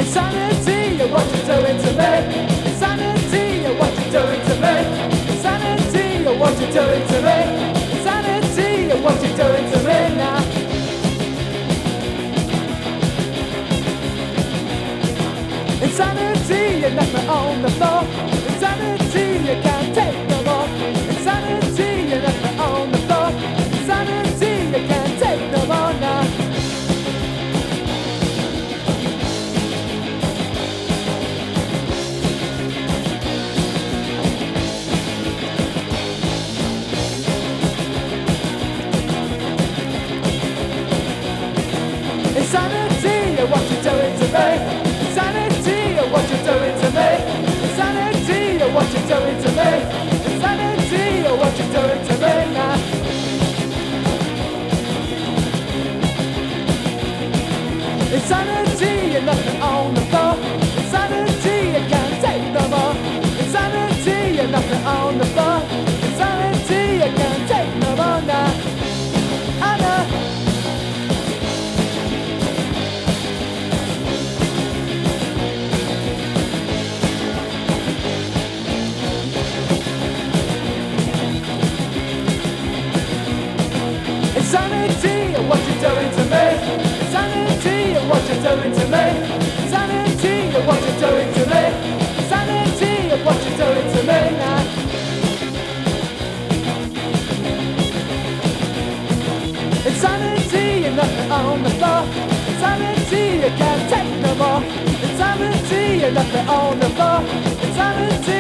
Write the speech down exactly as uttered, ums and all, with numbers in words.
Insanity, what you're doing to me. Insanity, what you're doing to me. Insanity, what you're doing to me. Insanity, what you're doing to me now. Insanity, you left me on the floor. Insanity, you can't take no more. Insanity, you left me on the floor. Insanity, you can't take no more now. Insanity, what you're doing to me. Insanity, what you're doing to me. Insanity, what you're doing to me. Insanity, what you're doing to me now. Insanity, you left me on the floor. Insanity, you can't take no more. Insanity, you left me on the floor. Insanity, you can't take no more now. I know. Insanity, what you're doing to me. Insanity, what you're doing to me. Insanity, what you're doing to me. Insanity, what you're doing to me now. Insanity, you left me on the floor. Insanity, you can't take no more. Insanity, you left me on the floor. Insanity.